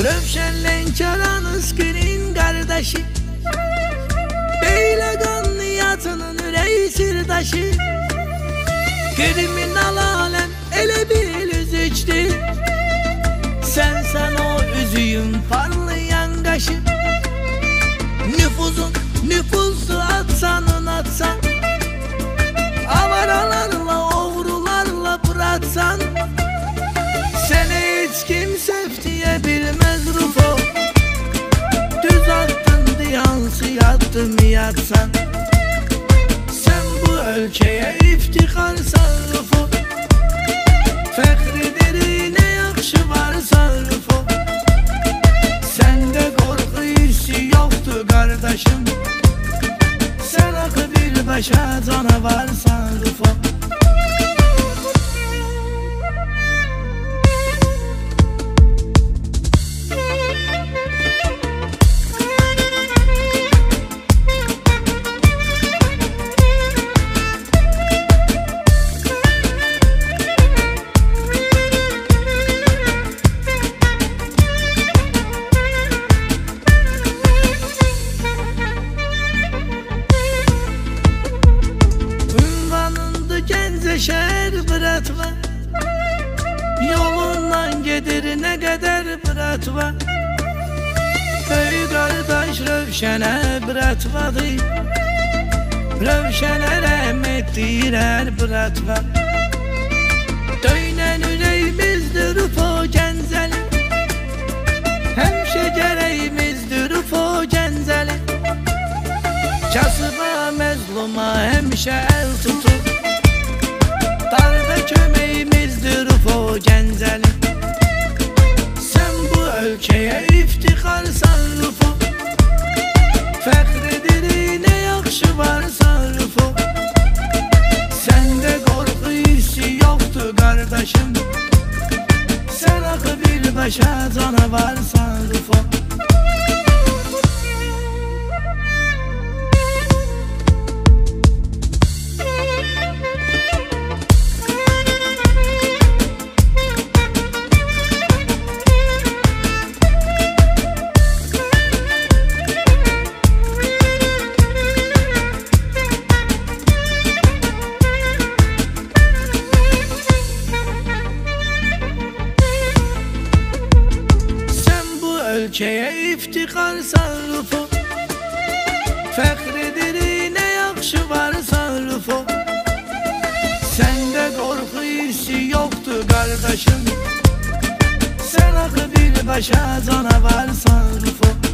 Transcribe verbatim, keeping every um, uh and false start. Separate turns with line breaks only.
Rövşenlen çalanız günün kardeşi, Beylegan niyatının üreği sirdaşı. Kriminal alem ele bir üzüçtü, Sen sen o üzüyün parlayan kaşı. Nüfuzun nüfusu atsanın atsan, avaralarla oğrularla bıraksan, seni hiç kimse diyebilmez Rufo. Düz attın diyansı yattım yatsan, sen bu ölkeye iftiharsan Rufo. Fəxridir ne yaxşı varsa Rufo, sende korku hissi yoktu kardeşim, sen akı bir başa canavarsan Rufo. Şehir bıratma, yolundan gedir ne kadar bıratma. Köy kardeş Rövşen'e bıratmadı, Rövşen'e rahmet diler bıratma. Döynen yüreğimizdir Rufo Genzeli, hem şecereyimizdir Rufo Genzeli. Kasıba mezluma hemşe el tutup, darda kömeğimizdir Rufo Genzeli. Sen bu ölkeye iftiharsan Rufo, fəxridir ne yaxşı varsa Rufo, sende korku hissi yoktu kardeşim, sen akı bir başa canavarsan Rufo. Ölkeye iftiharsan Rufo, fəxridir ne yaxşı varsan Rufo, sende korku hissi yoktu kardeşim, sen akı bir başa canavarsan Rufo.